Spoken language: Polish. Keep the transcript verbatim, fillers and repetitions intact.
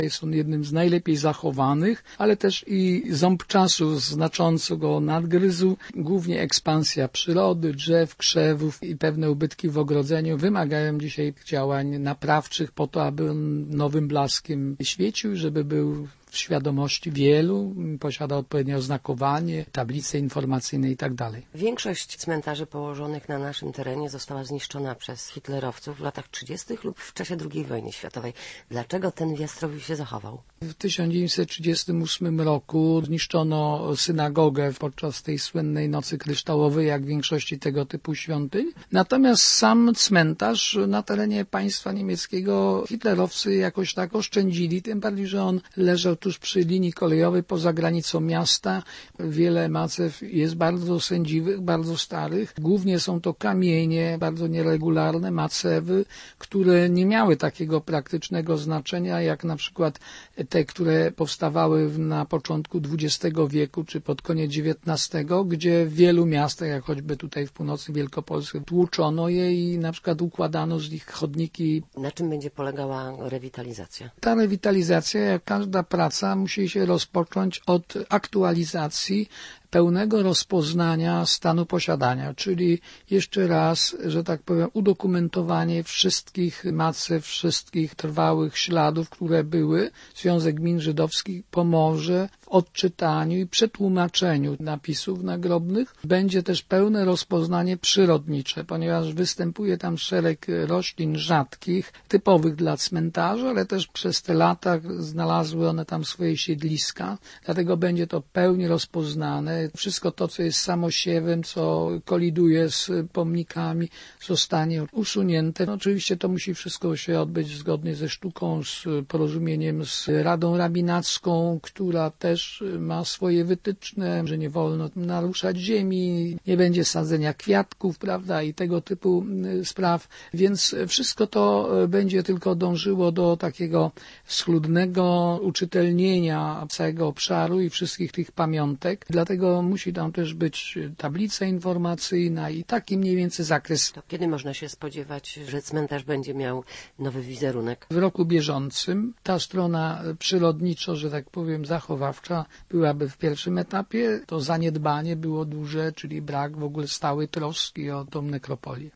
Jest on jednym z najlepiej zachowanych, ale też i ząb czasu znacząco go nadgryzł. Głównie ekspansja przyrody, drzew, krzewów i pewne ubytki w ogrodzeniu wymagają dzisiaj działań naprawczych po to, aby on nowym blaskiem świecił, żeby był w świadomości wielu, posiada odpowiednie oznakowanie, tablice informacyjne i tak dalej. Większość cmentarzy położonych na naszym terenie została zniszczona przez hitlerowców w latach trzydziestych lub w czasie drugiej wojny światowej. Dlaczego ten w Jastrowiu się zachował? W tysiąc dziewięćset trzydziestym ósmym roku zniszczono synagogę podczas tej słynnej Nocy Kryształowej, jak w większości tego typu świątyń. Natomiast sam cmentarz na terenie państwa niemieckiego hitlerowcy jakoś tak oszczędzili, tym bardziej, że on leżał tuż przy linii kolejowej poza granicą miasta. Wiele macew jest bardzo sędziwych, bardzo starych. Głównie są to kamienie, bardzo nieregularne macewy, które nie miały takiego praktycznego znaczenia, jak na przykład te, które powstawały na początku dwudziestego wieku, czy pod koniec dziewiętnastego, gdzie w wielu miastach, jak choćby tutaj w północy Wielkopolski, tłuczono je i na przykład układano z nich chodniki. Na czym będzie polegała rewitalizacja? Ta rewitalizacja, jak każda praca, musi się rozpocząć od aktualizacji, pełnego rozpoznania stanu posiadania, czyli jeszcze raz, że tak powiem, udokumentowanie wszystkich macew, wszystkich trwałych śladów, które były. Związek Gmin Żydowskich pomoże w odczytaniu i przetłumaczeniu napisów nagrobnych. Będzie też pełne rozpoznanie przyrodnicze, ponieważ występuje tam szereg roślin rzadkich, typowych dla cmentarzy, ale też przez te lata znalazły one tam swoje siedliska, dlatego będzie to pełnie rozpoznane. Wszystko to, co jest samosiewem, co koliduje z pomnikami, zostanie usunięte. No, oczywiście to musi wszystko się odbyć zgodnie ze sztuką, z porozumieniem z Radą Rabinacką, która też ma swoje wytyczne, że nie wolno naruszać ziemi, nie będzie sadzenia kwiatków, prawda, i tego typu spraw. Więc wszystko to będzie tylko dążyło do takiego schludnego uczytelnienia całego obszaru i wszystkich tych pamiątek. Dlatego musi tam też być tablica informacyjna i taki mniej więcej zakres. To kiedy można się spodziewać, że cmentarz będzie miał nowy wizerunek? W roku bieżącym ta strona przyrodniczo, że tak powiem, zachowawcza byłaby w pierwszym etapie. To zaniedbanie było duże, czyli brak w ogóle stałej troski o tą nekropolię.